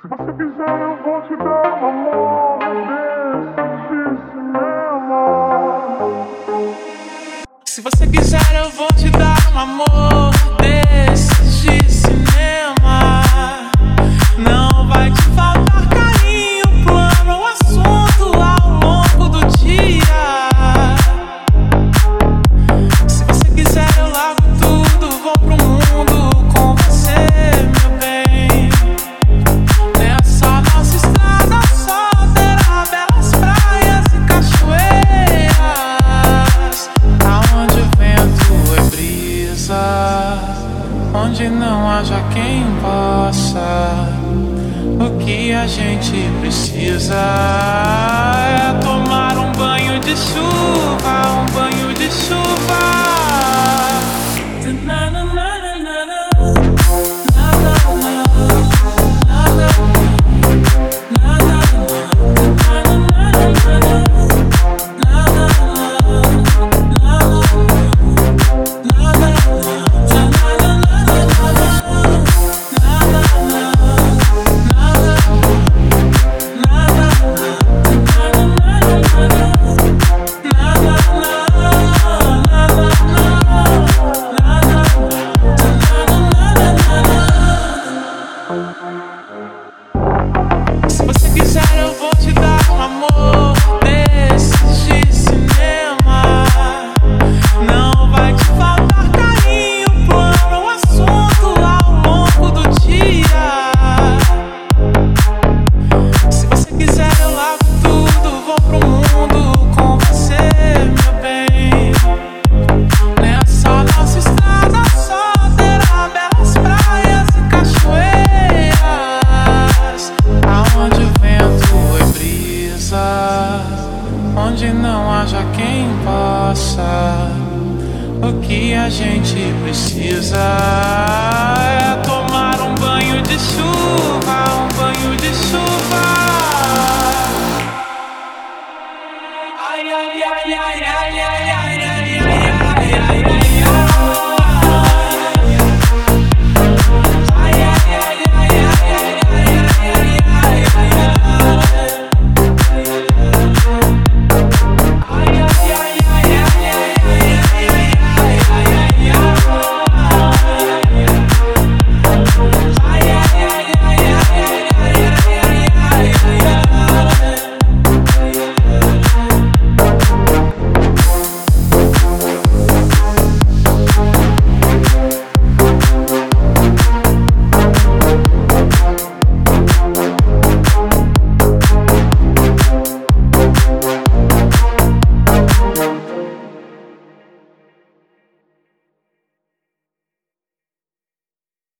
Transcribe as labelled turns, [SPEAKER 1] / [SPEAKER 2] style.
[SPEAKER 1] Se você quiser, eu vou te dar um amor desses de cinema. Se você quiser, eu vou te dar um amor desses de cinema. Não vai te faltar carinho, plano ou assunto ao longo do dia. Se você quiser, eu largo tudo, vou pro mundo com você, meu bem. Nessa nossa estrada só terá belas praias e cachoeiras, aonde o vento é brisa, onde não haja quem possa. O que a gente precisa é tomar um banho de chuva, um banho de chuva.